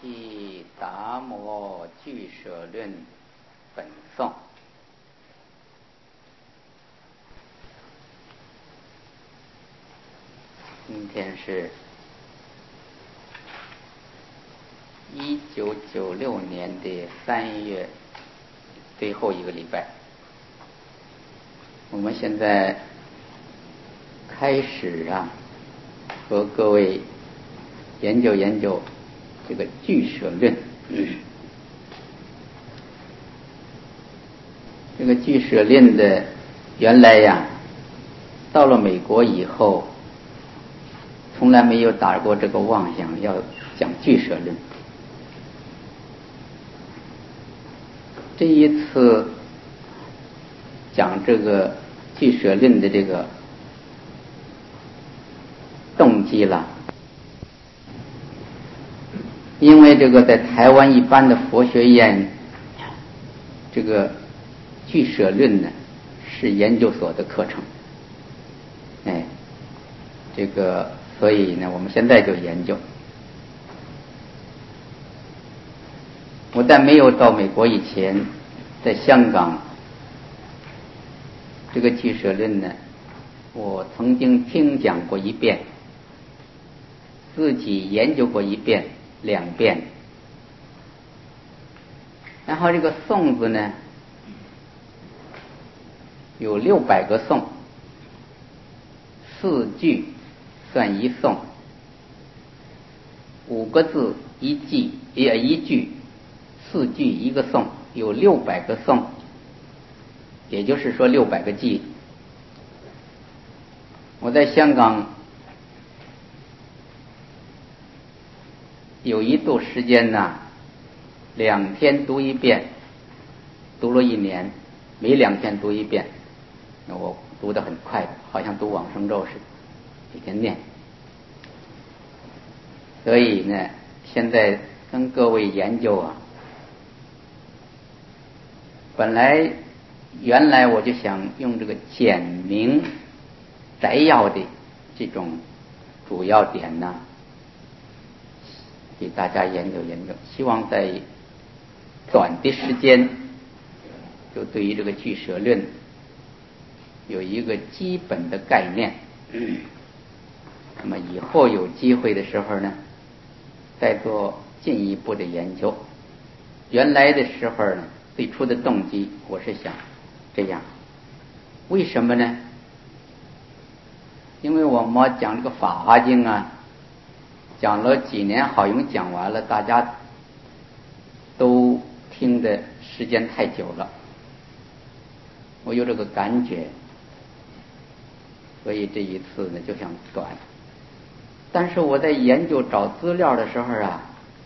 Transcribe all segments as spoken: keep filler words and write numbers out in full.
毗达摩俱舍论本颂。今天是一九九六年的三月最后一个礼拜，我们现在开始啊，和各位研究研究这个俱舍论。这个俱舍论的原来呀，到了美国以后，从来没有打过这个妄想要讲俱舍论。这一次讲这个俱舍论的这个动机了，因为这个在台湾一般的佛学院，这个俱舍论呢是研究所的课程，哎，这个所以呢，我们现在就研究。我在没有到美国以前，在香港，这个俱舍论呢，我曾经听讲过一遍，自己研究过一遍、两遍。然后这个颂字呢，有六百个颂，四句算一颂，五个字一句，也一句。四句一个颂，有六百个颂，也就是说六百个偈。我在香港有一度时间呢，两天读一遍，读了一年，每两天读一遍，那我读得很快的，好像读往生咒似的，每天念。所以呢，现在跟各位研究啊，本来原来我就想用这个简明摘要的这种主要点呢，给大家研究研究，希望在短的时间就对于这个俱舍论有一个基本的概念。那么以后有机会的时候呢，再做进一步的研究。原来的时候呢，最初的动机我是想这样，为什么呢？因为我们讲这个《法华经》啊，讲了几年，好像讲完了，大家都听的时间太久了，我有这个感觉，所以这一次呢就想短。但是我在研究找资料的时候啊，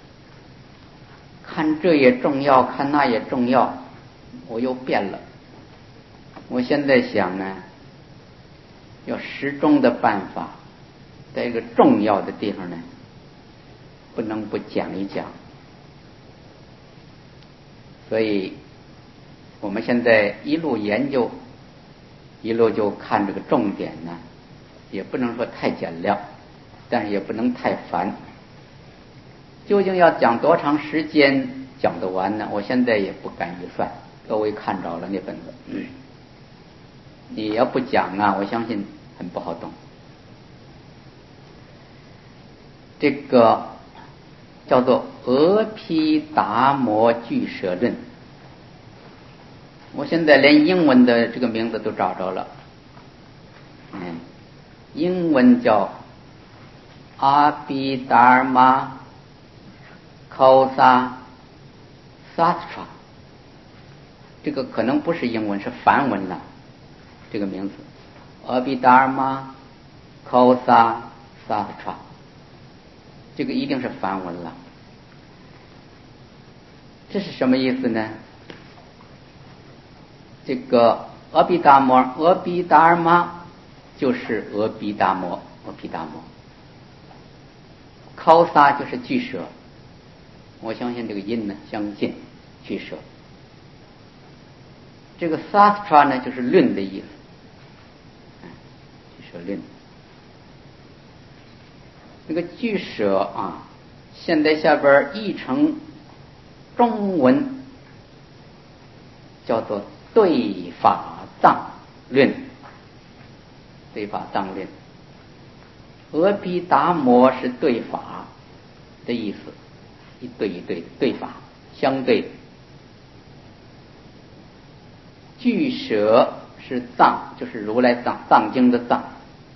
看这也重要，看那也重要，我又变了。我现在想呢，要始终的办法，在一个重要的地方呢，不能不讲一讲。所以我们现在一路研究，一路就看这个重点呢，也不能说太简练，但是也不能太烦。究竟要讲多长时间讲得完呢？我现在也不敢预算。各位看着了那本子，嗯，你要不讲啊，我相信很不好懂。这个叫做阿毗达摩俱舍论，我现在连英文的这个名字都找着了。嗯，英文叫阿毗达摩考萨萨特，这个可能不是英文，是梵文了。这个名字阿毗达摩考萨萨特，这个一定是梵文了。这是什么意思呢？这个阿毗达摩，阿毗达摩就是阿毗达摩，阿毗达摩。考萨就是俱舍，我相信这个音呢相近，俱舍。这个萨斯tra呢就是论的意思，俱舍论。这个俱舍啊， 现在下边译成中文叫做对法藏论，对法藏论。阿毗达摩是对法的意思，一对一对对法相对。俱舍是藏，就是如来藏藏经的藏，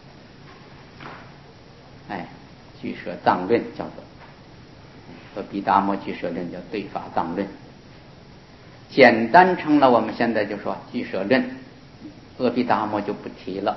哎，俱舍藏论叫做阿毗达摩俱舍论，叫对法藏论。简单称了，我们现在就说俱舍论，阿毗达摩就不提了。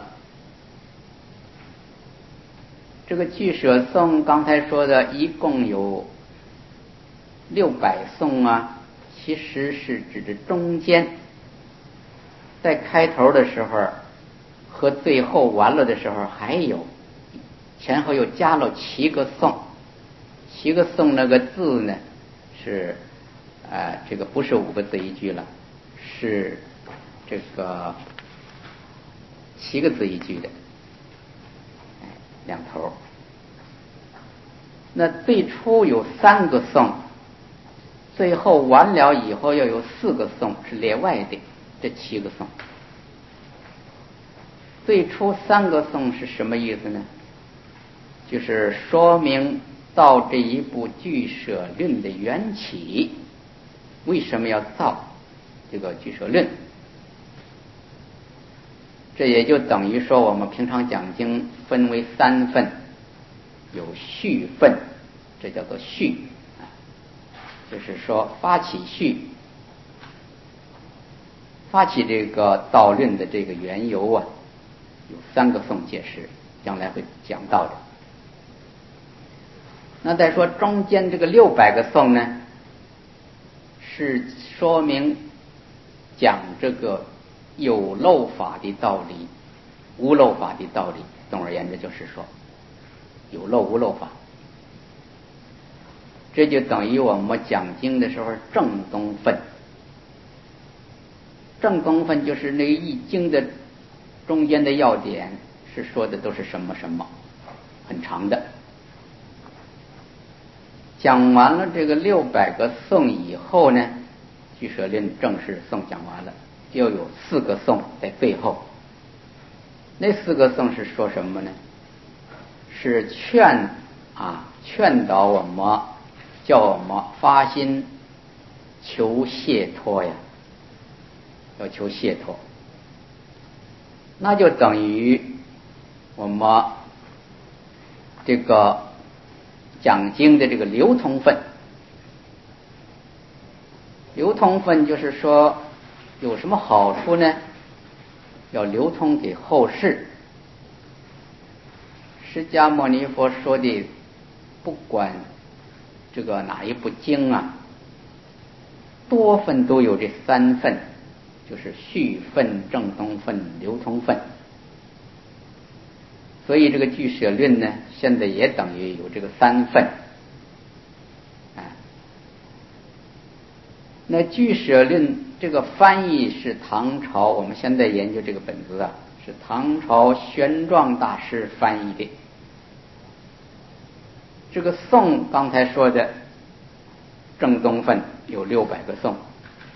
这个俱舍颂刚才说的一共有六百颂啊，其实是指的中间，在开头的时候和最后完了的时候还有前后又加了七个颂。七个颂那个字呢是呃这个不是五个字一句了，是这个七个字一句的，哎，两头。那最初有三个颂，最后完了以后又有四个颂，是列外的，这七个颂。最初三个颂是什么意思呢？就是说明造这一部俱舍论的缘起，为什么要造这个俱舍论？这也就等于说我们平常讲经分为三份，有序分，这叫做序，就是说发起序，发起这个造论的这个缘由啊，有三个颂解释，将来会讲到的。那再说中间这个六百个颂呢，是说明讲这个有漏法的道理，无漏法的道理。总而言之就是说有漏无漏法，这就等于我们讲经的时候正宗分。正宗分就是那一经的中间的要点是说的都是什么什么，很长的。讲完了这个六百个颂以后呢，俱舍论正式颂讲完了，又有四个颂在最后。那四个颂是说什么呢？是劝啊，劝导我们，叫我们发心求解脱呀，要求解脱。那就等于我们这个讲经的这个流通分。流通分就是说有什么好处呢？要流通给后世。释迦牟尼佛说的，不管这个哪一部经啊，多分都有这三分，就是序分、正宗分、流通分。所以这个俱舍论呢，现在也等于有这个三分。那俱舍论这个翻译是唐朝，我们现在研究这个本子啊，是唐朝玄奘大师翻译的。这个颂刚才说的正宗分有六百个颂，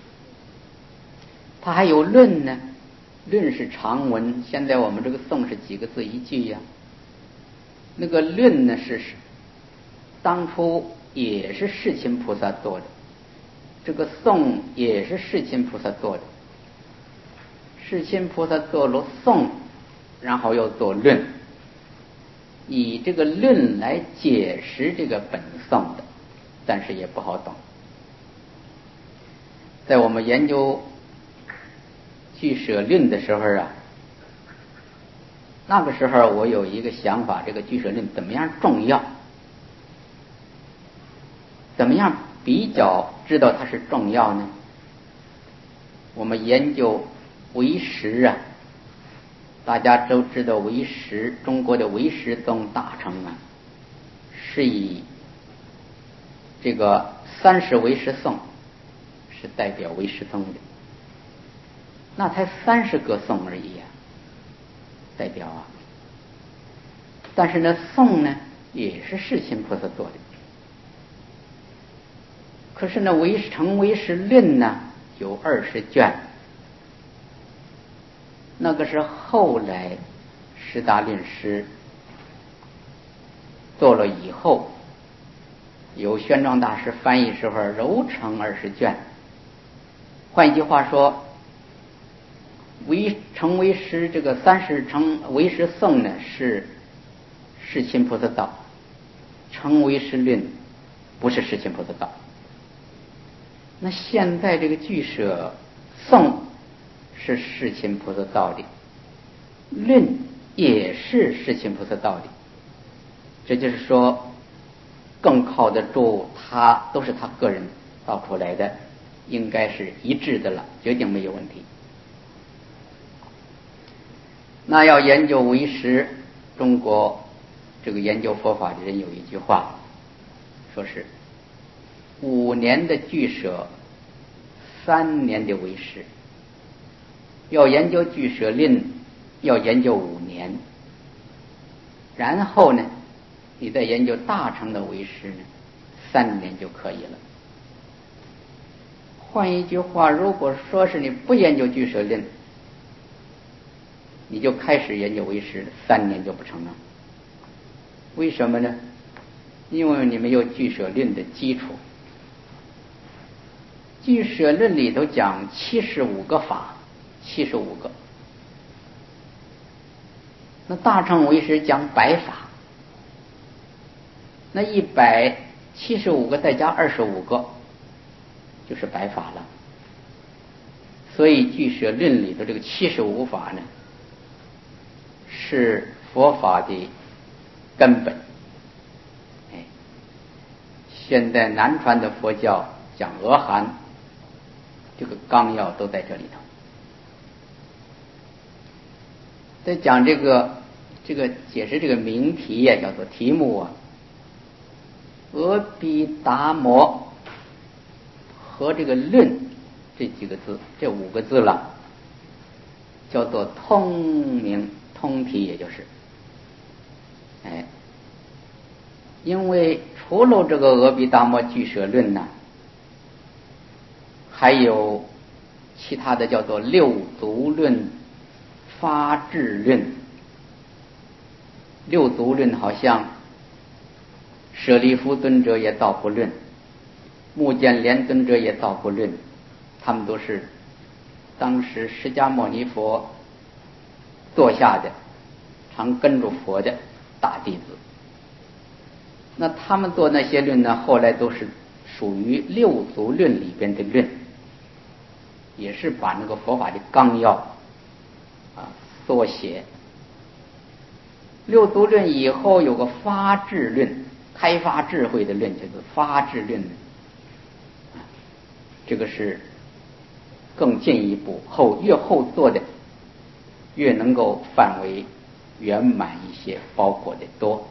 它还有论呢，论是长文，现在我们这个颂是几个字一句呀、啊？那个论呢是当初也是世亲菩萨做的，这个颂也是世亲菩萨做的。世亲菩萨做了颂，然后又做论，以这个论来解释这个本颂的，但是也不好懂。在我们研究俱舍论的时候啊，那个时候我有一个想法，这个俱舍论怎么样重要，怎么样比较知道它是重要呢？我们研究唯识啊，大家都知道唯识，中国的唯识宗大成啊，是以这个三十唯识颂是代表唯识宗的，那才三十个颂而已啊，代表啊。但是呢，颂呢也是世亲菩萨做的， 可是呢，唯成唯识论呢有二十卷，那个是后来十大论师做了以后，由玄奘大师翻译时候揉成二十卷。换一句话说，唯成唯识这个三十成唯识颂呢是世亲菩萨道，成唯识论不是世亲菩萨道。那现在这个俱舍颂是世亲菩萨道的，论也是世亲菩萨道的，这就是说更靠得住他，都是他个人造出来的，应该是一致的了，决定没有问题。那要研究唯识，中国这个研究佛法的人有一句话，说是五年的俱舍，三年的唯识。要研究俱舍论，要研究五年，然后呢，你再研究大乘的唯识呢，三年就可以了。换一句话，如果说是你不研究俱舍论，你就开始研究唯识，三年就不成了。为什么呢？因为你没有俱舍论的基础。俱舍论里头讲七十五个法，七十五个。那大乘唯识讲百法，那一百七十五个再加二十五个，就是百法了。所以俱舍论里头这个七十五法呢，是佛法的根本。哎，现在南传的佛教讲阿含，这个纲要都在这里头。在讲这个这个解释这个名题呀，叫做题目啊，阿毗达摩和这个论这几个字，这五个字了，叫做通名通题，也就是哎，因为除了这个阿毗达摩俱舍论呢，还有其他的叫做六足论、发智论。六足论好像舍利弗尊者也造过论，目犍连尊者也造过论，他们都是当时释迦牟尼佛座下的常跟着佛的大弟子。那他们做那些论呢，后来都是属于六足论里边的论，也是把那个佛法的纲要啊缩写。六足论以后有个发智论，开发智慧的论，叫做发智论。这个是更进一步，后越后做的越能够范围圆满一些，包括的多。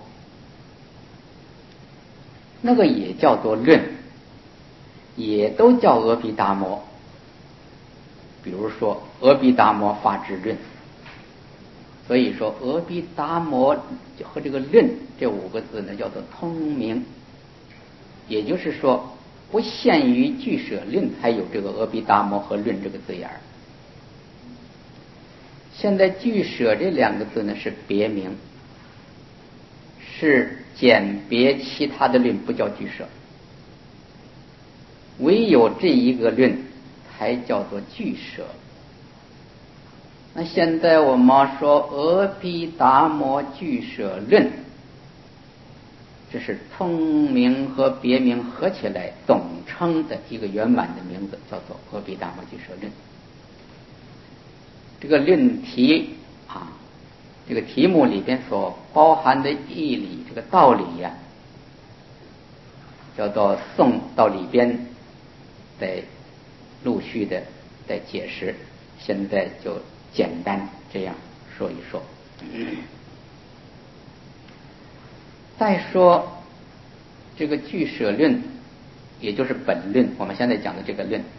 那个也叫做论，也都叫阿毗达摩。比如说阿毗达摩发智论，所以说阿毗达摩和这个论这五个字呢，叫做通名。也就是说不限于俱舍论才有这个阿毗达摩和论这个字眼儿。现在俱舍这两个字呢是别名，是简别其他的论，不叫俱舍，唯有这一个论才叫做俱舍。那现在我们说阿毗达摩俱舍论，这是通名和别名合起来总称的一个圆满的名字，叫做阿毗达摩俱舍论。这个论题啊，这个题目里边所包含的义理，这个道理呀、啊，叫做颂到里边再陆续的再解释，现在就简单这样说一说。再说这个俱舍论，也就是本论，我们现在讲的这个论，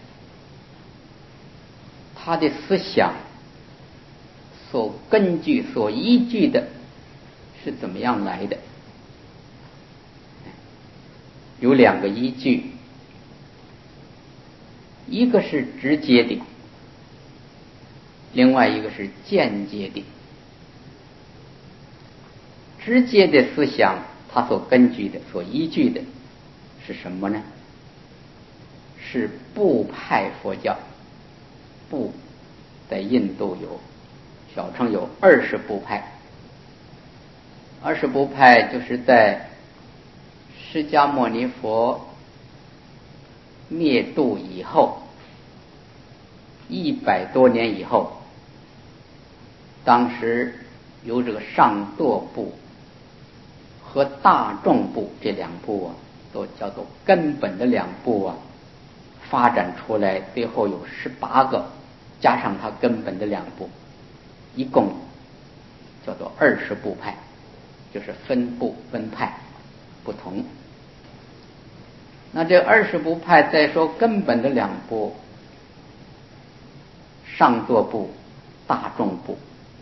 它的思想所根据、所依据的是怎么样来的？有两个依据。 一个是直接的，另外一个是间接的。直接的思想，它所根据的、所依据的是什么呢？是部派佛教。部在印度有小乘有二十部派，二十部派就是在释迦牟尼佛灭度以后一百多年以后，当时由这个上座部和大众部这两部啊，都叫做根本的两部啊，发展出来，最后有十八个，加上它根本的两部，一共叫做二十部派，就是分部分派不同。那这二十部派再说根本的两部，上座部、大众部。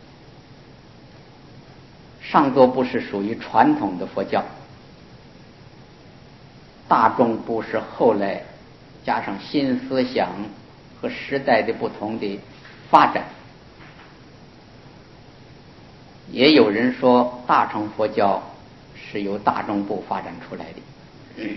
上座部是属于传统的佛教，大众部是后来加上新思想和时代的不同的发展。也有人说大乘佛教是由大众部发展出来的，嗯、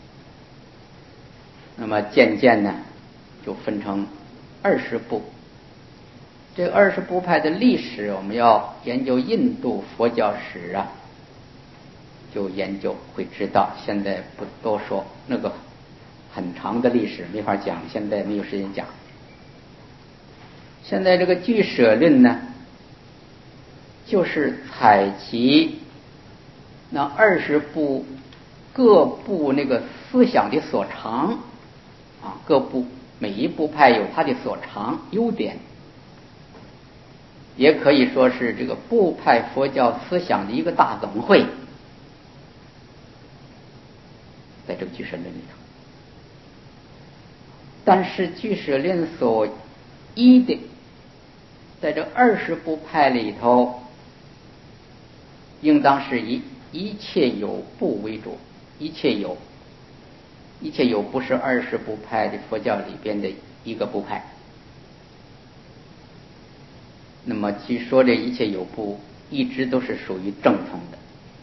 那么渐渐呢就分成二十部。这二十部派的历史，我们要研究印度佛教史啊，就研究会知道。现在不多说，那个很长的历史没法讲，现在没有时间讲。现在这个俱舍论呢，就是采集那二十部各部那个思想的所长啊，各部每一部派有它的所长优点，也可以说是这个部派佛教思想的一个大总会，在这个俱舍论里头。但是俱舍论所依的，在这二十部派里头，应当是以一切有部为主。一切有，一切有不是二十部派的佛教里边的一个部派。那么据说这一切有部一直都是属于正统的，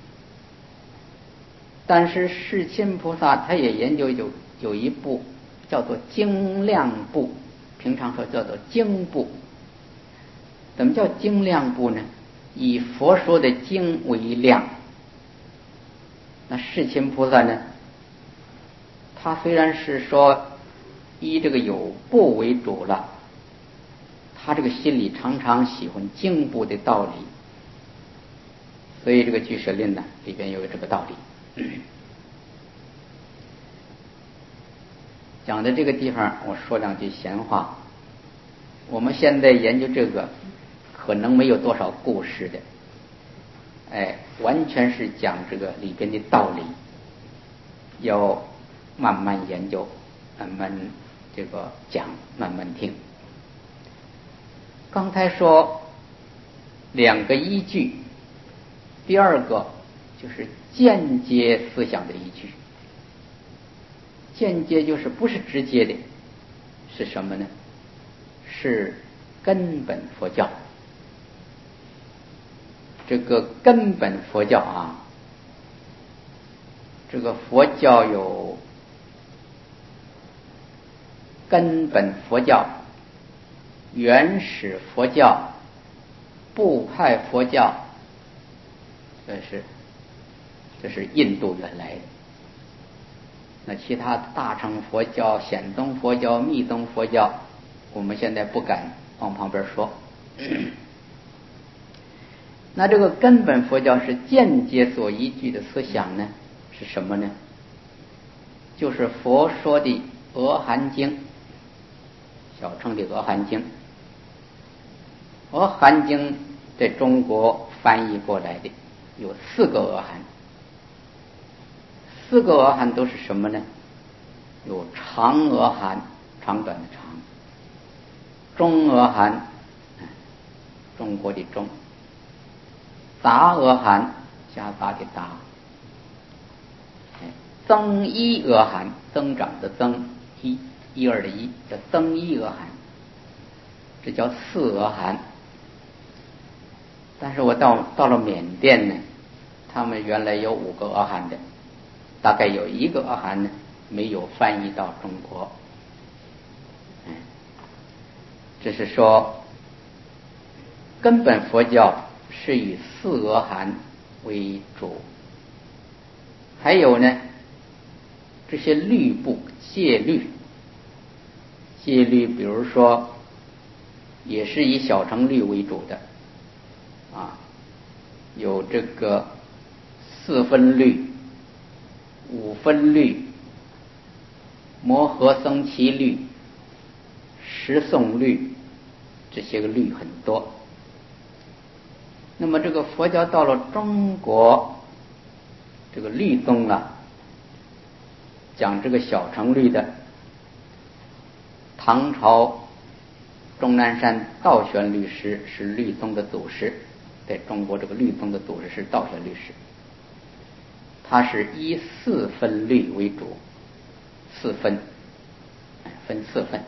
但是世亲菩萨他也研究有有一部叫做精量部，平常说叫做经部。怎么叫精量部呢？以佛说的经为量。那世亲菩萨呢，他虽然是说以这个有部为主了，他这个心里常常喜欢经部的道理，所以这个俱舍论呢里边有这个道理。讲到这个地方，我说两句闲话。我们现在研究这个可能没有多少故事的，哎，完全是讲这个里边的道理，要慢慢研究，慢慢这个讲，慢慢听。刚才说两个依据，第二个就是间接思想的依据。间接就是不是直接的，是什么呢？是根本佛教。这个根本佛教啊，这个佛教有根本佛教、原始佛教、部派佛教，这是这是印度原来的。那其他大乘佛教、显宗佛教、密宗佛教，我们现在不敢往旁边说。那这个根本佛教是间接所依据的思想呢，是什么呢？就是佛说的《阿含经》，小乘的《阿含经》。《阿含经》在中国翻译过来的有四个阿含。四个阿含都是什么呢？有长阿含，长短的长；中阿含，中国的中；杂阿含，夹杂的杂；增一阿含，增长的增一一二的一叫增一阿含，这叫四阿含。但是我到到了缅甸呢，他们原来有五个阿含的，大概有一个阿含呢没有翻译到中国。嗯，这是说根本佛教是以四阿含为主，还有呢这些律部戒律，戒律比如说也是以小乘律为主的啊，有这个四分律、五分律、摩诃僧祇律、十诵律，这些个律很多。那么这个佛教到了中国，这个律宗啊，讲这个小乘律的，唐朝钟南山道玄律师是律宗的祖师，在中国这个律宗的祖师是道玄律师，他是以四分律为主，四分，分四分。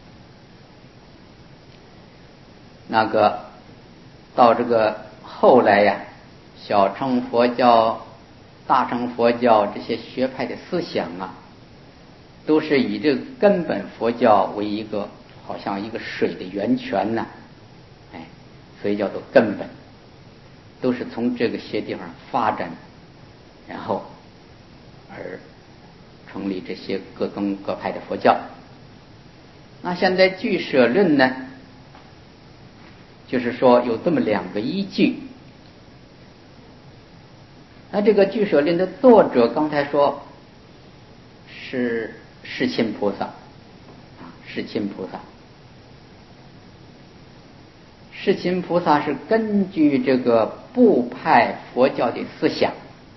那个到这个后来呀，小乘佛教、大乘佛教这些学派的思想啊，都是以这个根本佛教为一个好像一个水的源泉呐、啊，哎，所以叫做根本，都是从这个些地方发展，然后而成立这些各宗各派的佛教。那现在俱舍论呢，就是说有这么两个依据。那这个俱舍论的作者刚才说是世亲菩萨啊，世亲菩萨，世亲菩萨是根据这个部派佛教的思想，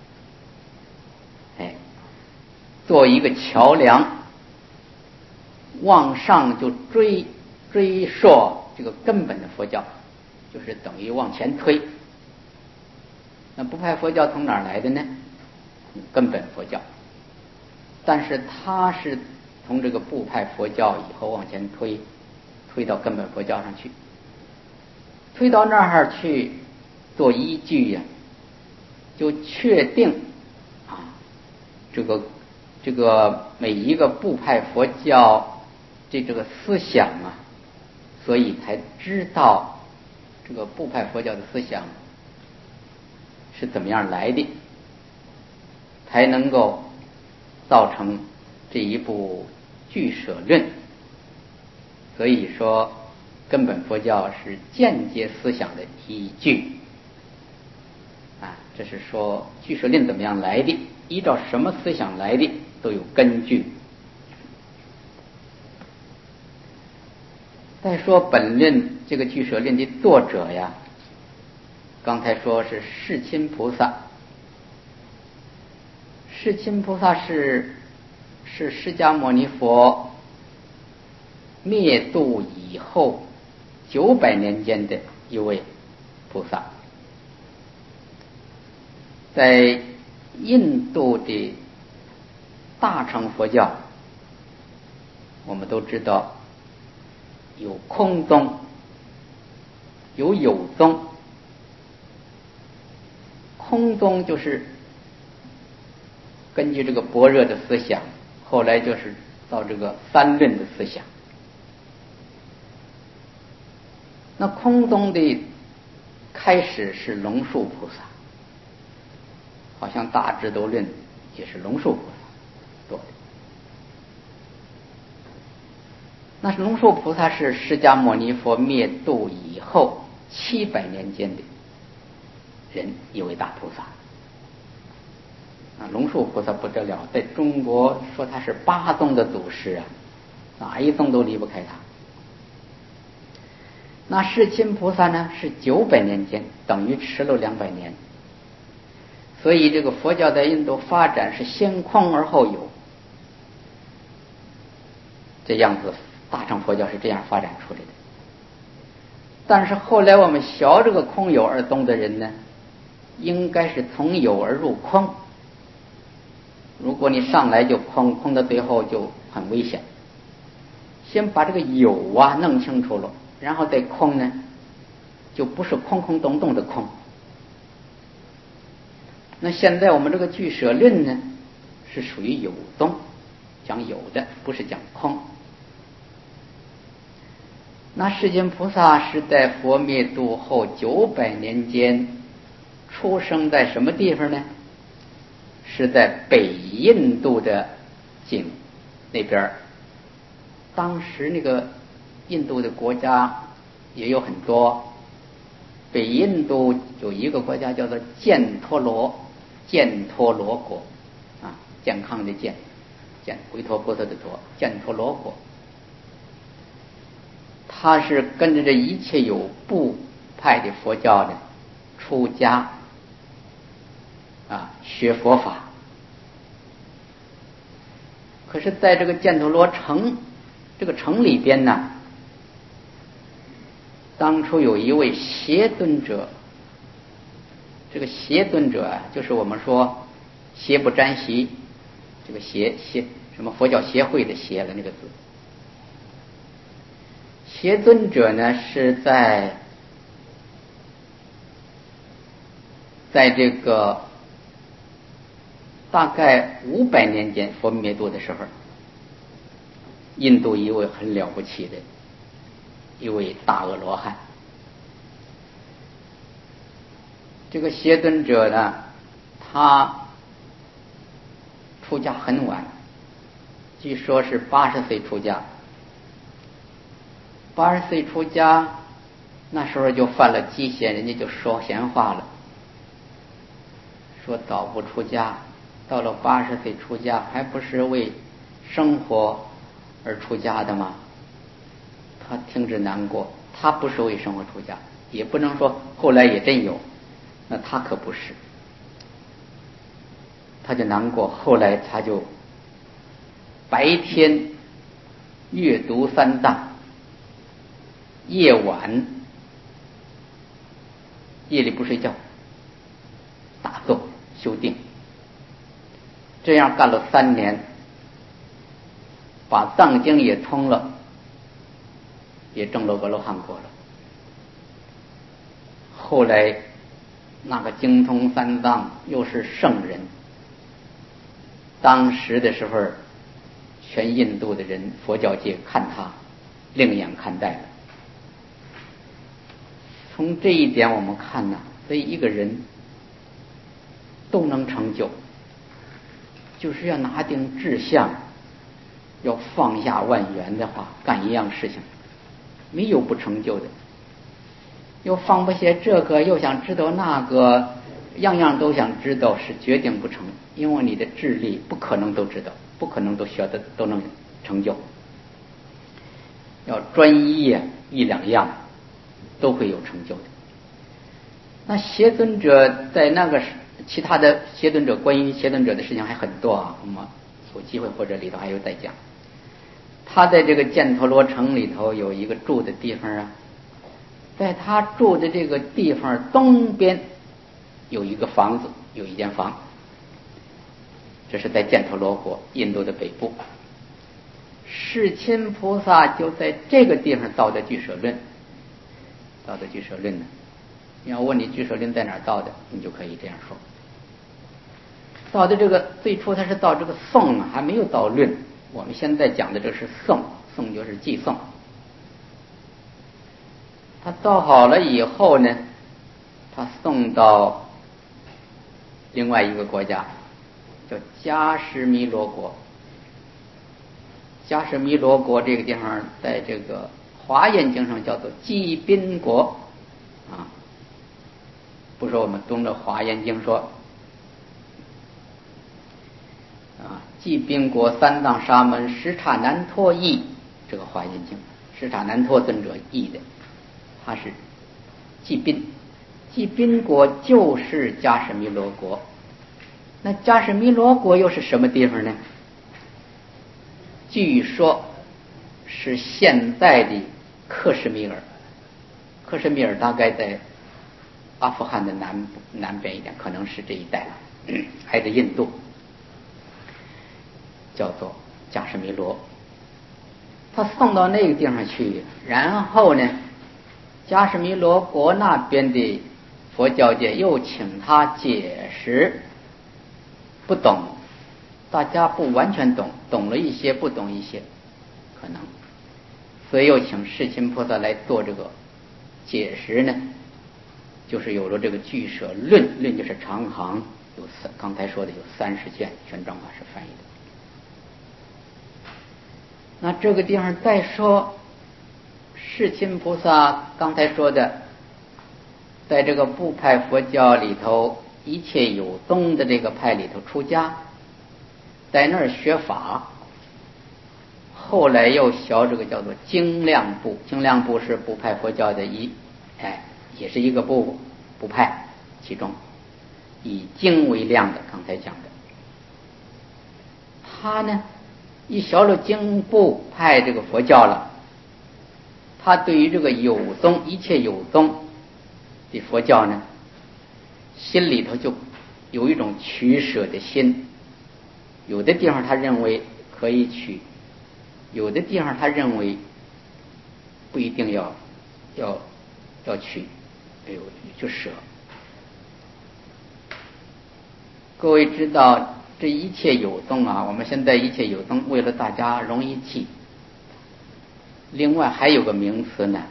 哎，做一个桥梁，往上就追追溯这个根本的佛教，就是等于往前推。那部派佛教从哪儿来的呢？根本佛教，但是它是从这个部派佛教以后往前推，推到根本佛教上去，推到那儿去做依据呀、啊，就确定啊，这个这个每一个部派佛教这这个思想啊，所以才知道这个部派佛教的思想是怎么样来的，才能够造成这一部俱舍论。所以说根本佛教是间接思想的依据啊，这是说俱舍论怎么样来的，依照什么思想来的都有根据。再说本论这个俱舍论的作者呀，刚才说是世亲菩萨，世亲菩萨是是释迦牟尼佛灭度以后九百年间的一位菩萨，在印度的大乘佛教，我们都知道有空宗，有有宗。空宗就是根据这个般若的思想，后来就是到这个三论的思想。那空宗的开始是龙树菩萨，好像大智度论也是龙树菩萨做的。那龙树菩萨是释迦牟尼佛灭度以后七百年间的人一位大菩萨啊，龙树菩萨不得了，在中国说他是八宗的祖师啊，哪一宗都离不开他。那世亲菩萨呢是九百年间，等于迟了两百年。所以这个佛教在印度发展是先空而后有，这样子大乘佛教是这样发展出来的。但是后来我们学这个空有二宗的人呢，应该是从有而入空。如果你上来就空，空到最后就很危险先把这个有啊弄清楚了，然后再空呢，就不是空空洞洞的空。那现在我们这个俱舍论呢，是属于有宗，讲有的，不是讲空。那世间菩萨是在佛灭度后九百年间出生在什么地方呢？是在北印度的境那边。当时那个印度的国家也有很多，北印度有一个国家叫做犍陀罗，犍陀罗国啊，健康的健，犍维陀波特的陀，犍陀罗国。他是跟着这一切有部派的佛教的出家啊，学佛法。可是在这个犍陀罗城这个城里边呢，当初有一位邪遁者，这个邪遁者啊，就是我们说邪不沾席，这个邪邪什么佛教协会的邪了那个字。邪尊者呢，是在在这个大概五百年间佛灭度的时候，印度一位很了不起的一位大阿罗汉。这个邪尊者呢，他出家很晚，据说是八十岁出家。八十岁出家，那时候就犯了嫉嫌，人家就说闲话了，说早不出家，到了八十岁出家，还不是为生活而出家的吗？他听着难过，他不是为生活出家，也不能说后来也真有，那他可不是，他就难过。后来他就白天阅读三藏，夜晚夜里不睡觉，打坐修定，这样干了三年，把藏经也通了，也证了阿罗汉果了。后来那个精通三藏，又是圣人，当时的时候全印度的人佛教界看他另眼看待了。从这一点我们看呢，所以一个人都能成就，就是要拿定志向，要放下万缘的话，干一样事情没有不成就的。又放不下这个，又想知道那个，样样都想知道，是决定不成，因为你的智力不可能都知道，不可能都学得都能成就。要专一一两样都会有成就的。那邪尊者在那个其他的邪尊者，关于邪尊者的事情还很多啊，我们有机会或者里头还有再讲。他在这个犍陀罗城里头有一个住的地方啊，在他住的这个地方东边有一个房子，有一间房，这是在犍陀罗国印度的北部。世亲菩萨就在这个地方造的俱舍论，造的俱舍论呢，你要问你俱舍论在哪儿造的，你就可以这样说。造的这个最初他是造这个颂啊，还没有造论。我们现在讲的这是颂，颂就是寄颂。他造好了以后呢，他送到另外一个国家，叫迦湿弥罗国。迦湿弥罗国这个地方，在这个华严经上叫做稷宾国啊，不说我们读的华严经说啊，稷宾国三藏沙门什刹难陀译这个华严经，什刹难陀尊者译的，他是稷宾，稷宾国就是迦湿弥罗国。那迦湿弥罗国又是什么地方呢？据说是现在的克什米尔，克什米尔大概在阿富汗的南南边一点，可能是这一带，挨着印度，叫做迦湿弥罗。 他送到那个地方去，然后呢，迦湿弥罗国那边的佛教界又请他解释，不懂，大家不完全懂，懂了一些，不懂一些，可能，所以又请世亲菩萨来做这个解释呢，就是有了这个俱舍论，论就是长行，有三，刚才说的有三十卷，玄奘法师翻译的。那这个地方再说世亲菩萨刚才说的，在这个部派佛教里头，一切有宗的这个派里头出家，在那儿学法，后来又学这个叫做精量部，精量部是部派佛教的一，哎，也是一个部部派其中，以精为量的，刚才讲的。他呢一学了经部派这个佛教了，他对于这个有宗一切有宗的佛教呢，心里头就有一种取舍的心，有的地方他认为可以取，有的地方他认为不一定要要要取，哎呦就舍。各位知道这一切有宗啊，我们现在一切有宗为了大家容易记，另外还有个名词呢，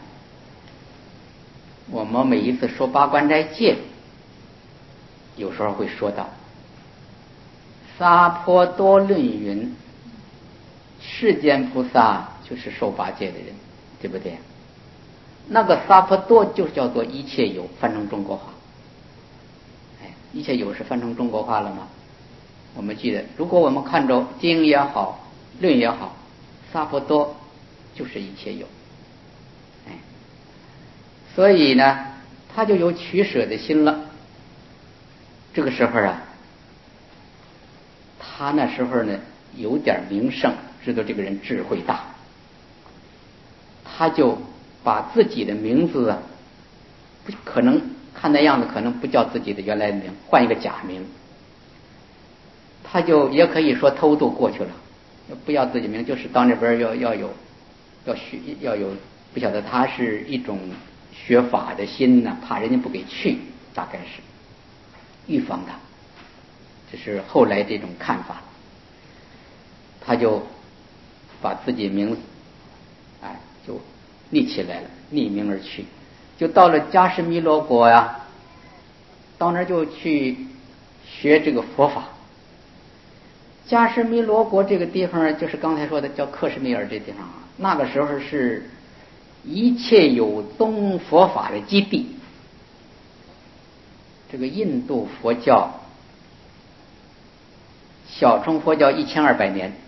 我们每一次说八关斋戒有时候会说到撒婆多论云，世间菩萨就是受八戒的人，对不对？那个撒婆多就叫做一切有，翻成中国话。哎，一切有是翻成中国话了吗？我们记得，如果我们看着经也好，论也好，撒婆多就是一切有。哎，所以呢，他就有取舍的心了。这个时候啊，他那时候呢有点名声，知道这个人智慧大，他就把自己的名字啊，不可能看那样子，可能不叫自己的原来的名，换一个假名。他就也可以说偷渡过去了，不要自己名，就是到那边要要有要学要有，不晓得他是一种学法的心呢，怕人家不给去，大概是预防他，这是后来这种看法。他就把自己名字哎就立起来了，匿名而去，就到了迦湿弥罗国呀，到那儿就去学这个佛法。迦湿弥罗国这个地方就是刚才说的叫克什米尔这地方啊，那个时候是一切有宗佛法的基地。这个印度佛教小乘佛教一千二百年，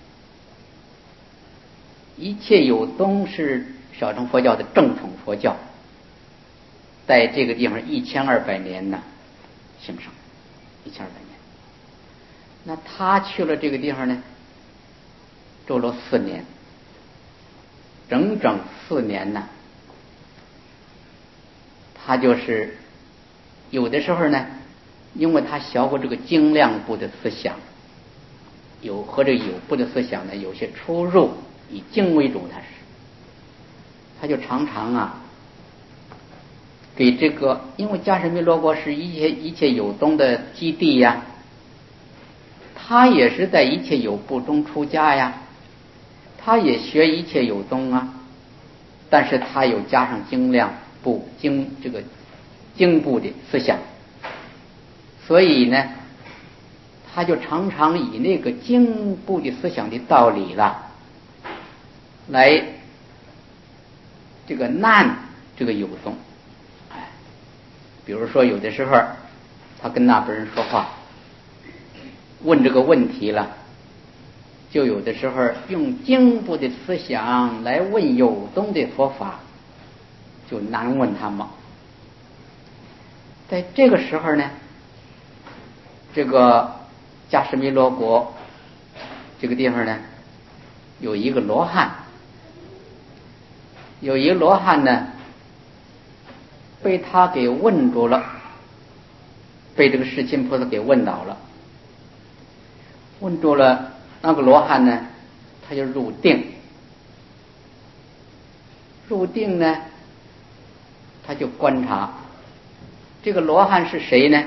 一切有宗是小乘佛教的正统佛教，在这个地方一千二百年呢兴盛，一千二百年。那他去了这个地方呢，住了四年，整整四年呢，他就是有的时候呢，因为他学过这个精量部的思想，有和这个有部的思想呢有些出入，以经为主，他是他就常常啊给这个，因为迦湿弥罗国是一切一切有宗的基地呀，他也是在一切有部中出家呀，他也学一切有宗啊，但是他又加上精量部经这个经部的思想，所以呢，他就常常以那个经部的思想的道理了，来这个难这个有宗。哎，比如说有的时候他跟那边人说话，问这个问题了，就有的时候用经部的思想来问有宗的佛法，就难问他们。在这个时候呢，这个迦湿弥罗国这个地方呢，有一个罗汉，有一个罗汉呢，被他给问住了，被这个世亲菩萨给问倒了。问住了那个罗汉呢，他就入定， 入定呢，他就观察这个罗汉是谁呢？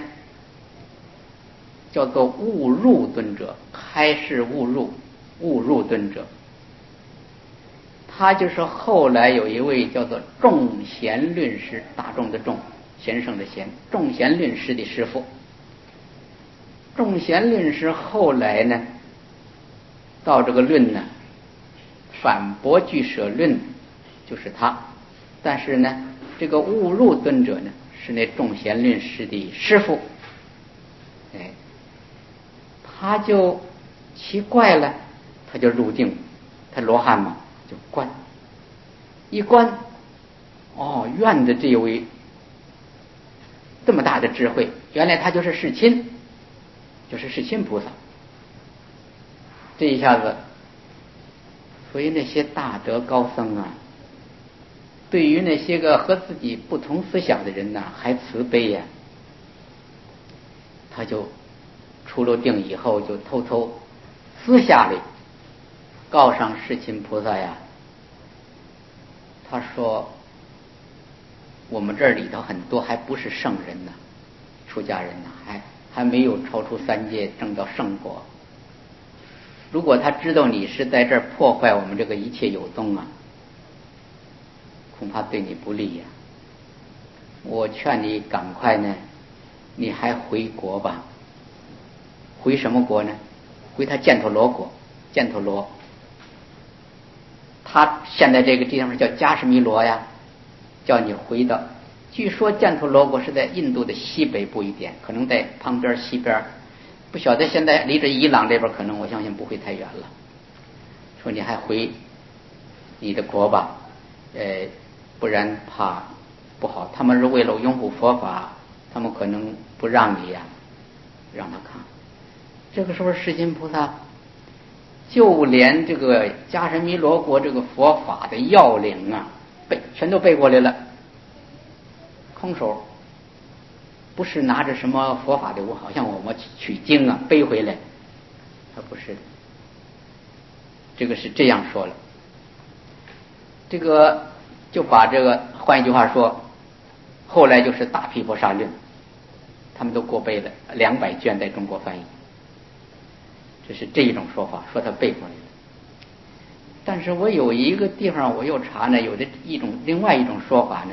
叫做悟入尊者，开示悟入，悟入尊者。他就是后来有一位叫做众贤论师，大众的众，贤圣的贤，众贤论师的师父。众贤论师后来呢，到这个论呢，反驳俱舍论就是他，但是呢，这个悟入尊者呢，是那众贤论师的师父。哎，他就奇怪了，他就入定，他罗汉嘛，就观，一观，哦，愿的这位这么大的智慧，原来他就是世亲，就是世亲菩萨。这一下子，所以那些大德高僧啊，对于那些个和自己不同思想的人呐、啊，还慈悲呀、啊。他就出了定以后，就偷偷私下里告上世亲菩萨呀。他说：“我们这里头很多还不是圣人呢，出家人呢，还还没有超出三界，证到圣果。如果他知道你是在这儿破坏我们这个一切有宗啊，恐怕对你不利呀。我劝你赶快呢，你还回国吧。回什么国呢？回他犍陀罗国。犍陀罗，他现在这个地方叫迦什弥罗呀，叫你回到。据说犍陀罗国是在印度的西北部一点，可能在旁边西边，不晓得现在离着伊朗这边，可能我相信不会太远了。说你还回你的国吧，呃，不然怕不好。他们是为了拥护佛法，他们可能不让你呀，让他看。这个时候世亲菩萨就连这个迦什弥罗国这个佛法的要领啊，背全都背过来了，空手，不是拿着什么佛法的，我好像我们取经啊背回来，他不是的。这个是这样说了，这个就把这个换一句话说，后来就是大毗婆沙论，他们都过背了，两百卷在中国翻译。这是这一种说法，说他背过来的。但是我有一个地方我又查呢，有的一种另外一种说法呢，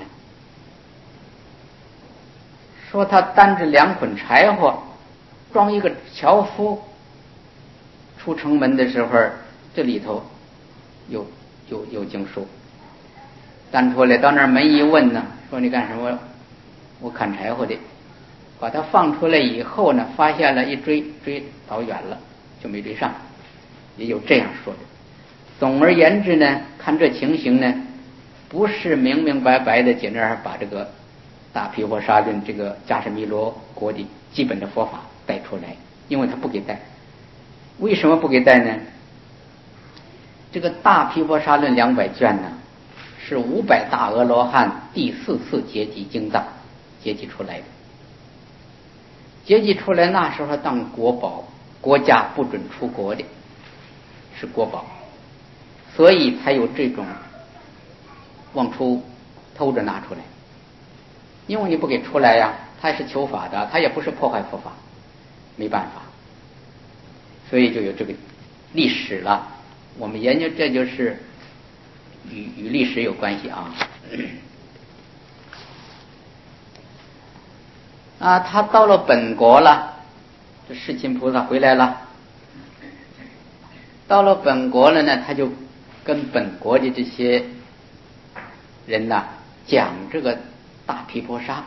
说他担着两捆柴火，装一个樵夫，出城门的时候，这里头有有有经书，担出来到那儿门一问呢，说你干什么？我砍柴火的。把它放出来以后呢，发现了一追追逃远了。就没追上，也有这样说的。总而言之呢，看这情形呢，不是明明白白的在那儿把这个大毗婆沙论这个迦什弥罗国的基本的佛法带出来，因为他不给带。为什么不给带呢？这个大毗婆沙论两百卷呢，是五百大阿罗汉第四次结集经藏结集出来的。结集出来那时候当国宝。国家不准出国的，是国宝，所以才有这种往出偷着拿出来。因为你不给出来呀，他是求法的，他也不是破坏佛法，没办法，所以就有这个历史了。我们研究这就是与与历史有关系啊。啊，他到了本国了。这世亲菩萨回来了，到了本国了呢，他就跟本国的这些人呐讲这个大毗婆沙。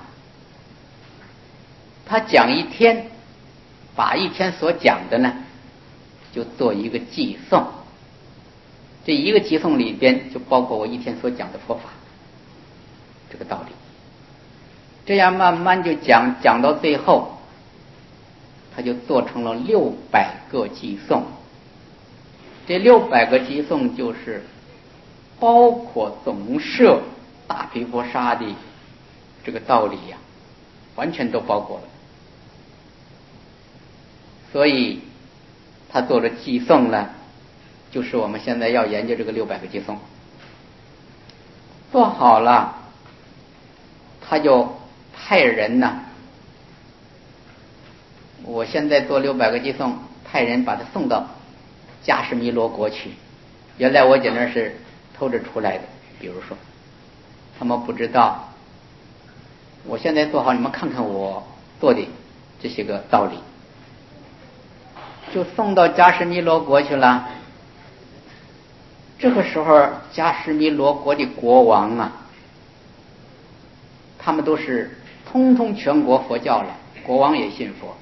他讲一天，把一天所讲的呢，就做一个寄颂。这一个寄颂里边就包括我一天所讲的佛法这个道理。这样慢慢就讲讲到最后。他就做成了六百个寄颂，这六百个寄颂就是包括总摄大毗婆沙的这个道理呀、啊，完全都包括了。所以他做了寄颂呢，就是我们现在要研究这个六百个寄颂。 做好了，他就派人呢，我现在做六百个寄送，派人把他送到迦什弥罗国去。原来我姐那是偷着出来的，比如说他们不知道，我现在做好，你们看看我做的这些个道理，就送到迦什弥罗国去了。这个时候迦什弥罗国的国王啊，他们都是通通全国佛教了，国王也信佛，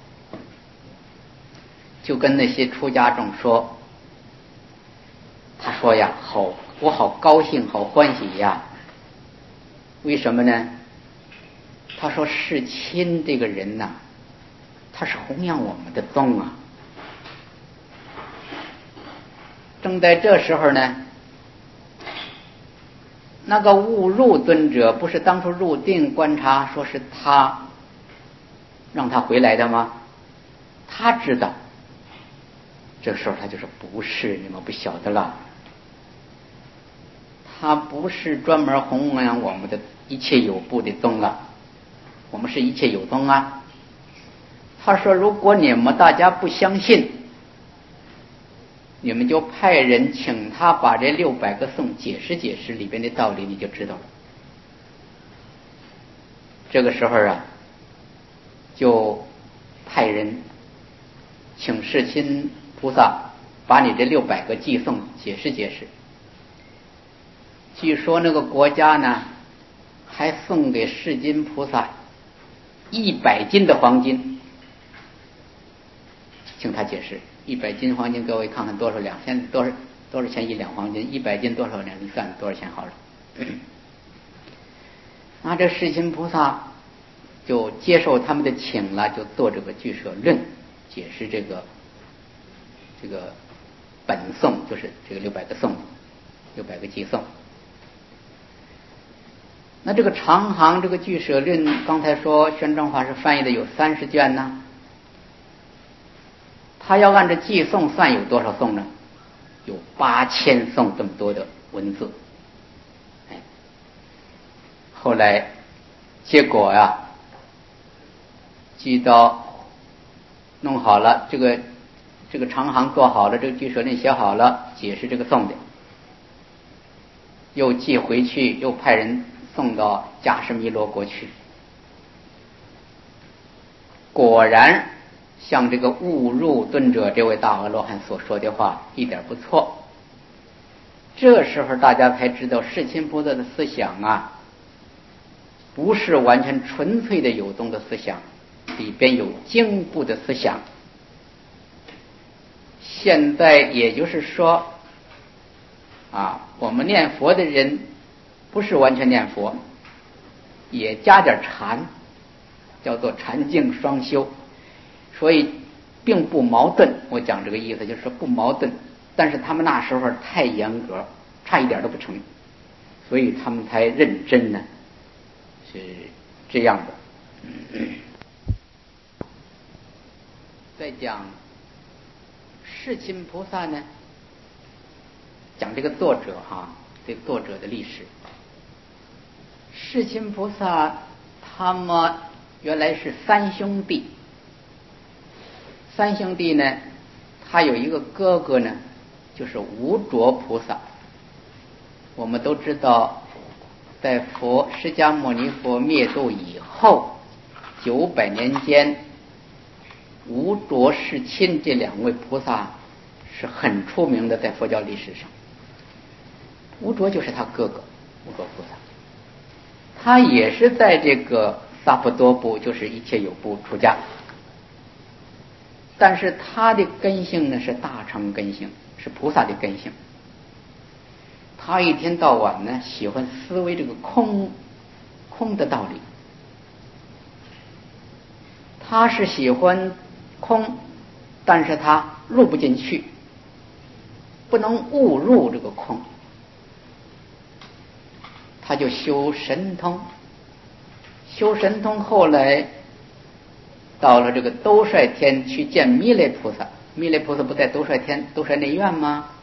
就跟那些出家众说，他说呀，好，我好高兴，好欢喜呀。为什么呢？他说世亲这个人呐、啊，他是弘扬我们的宗啊。正在这时候呢，那个悟入尊者不是当初入定观察说是他让他回来的吗？他知道，这时候他就说不是，你们不晓得了，他不是专门弘扬我们的一切有部的宗了，我们是一切有宗啊。他说如果你们大家不相信，你们就派人请他把这六百个颂解释解释里边的道理，你就知道了。这个时候啊，就派人请世亲菩萨把你这六百个偈颂解释解释。据说那个国家呢，还送给世亲菩萨一百斤的黄金，请他解释。一百斤黄金，各位看看多少两？现在多少多少钱一两黄金？一百斤多少两？你算多少钱好了。那这世亲菩萨就接受他们的请了，就做这个俱舍论，解释这个这个本颂，就是这个六百个颂，六百个偈颂。那这个长行这个俱舍论，刚才说玄奘法师翻译的有三十卷呢。他要按照偈颂算有多少颂呢？有八千颂这么多的文字。哎，后来结果呀、啊，记到弄好了，这个这个长行做好了，这个俱舍论写好了，解释这个颂的，又寄回去，又派人送到迦什弥罗国去。果然像这个悟入尊者这位大阿罗汉所说的话一点不错。这时候大家才知道世亲菩萨的思想啊，不是完全纯粹的有宗的思想，里边有经部的思想。现在也就是说啊，我们念佛的人不是完全念佛，也加点禅，叫做禅净双修，所以并不矛盾。我讲这个意思就是说不矛盾，但是他们那时候太严格，差一点都不成，所以他们才认真呢，是这样的。嗯、再讲世亲菩萨呢，讲这个作者哈，这个作者的历史。世亲菩萨他们原来是三兄弟，三兄弟呢，他有一个哥哥呢，就是无着菩萨。我们都知道，在佛释迦牟尼佛灭度以后九百年间，无着世亲这两位菩萨是很出名的，在佛教历史上。无着就是他哥哥无着菩萨，他也是在这个萨婆多部，就是一切有部出家，但是他的根性呢是大乘根性，是菩萨的根性。他一天到晚呢喜欢思维这个空空的道理，他是喜欢空，但是他入不进去，不能悟入这个空，他就修神通。修神通后来到了这个兜率天去见弥勒菩萨，弥勒菩萨不在兜率天兜率内院吗？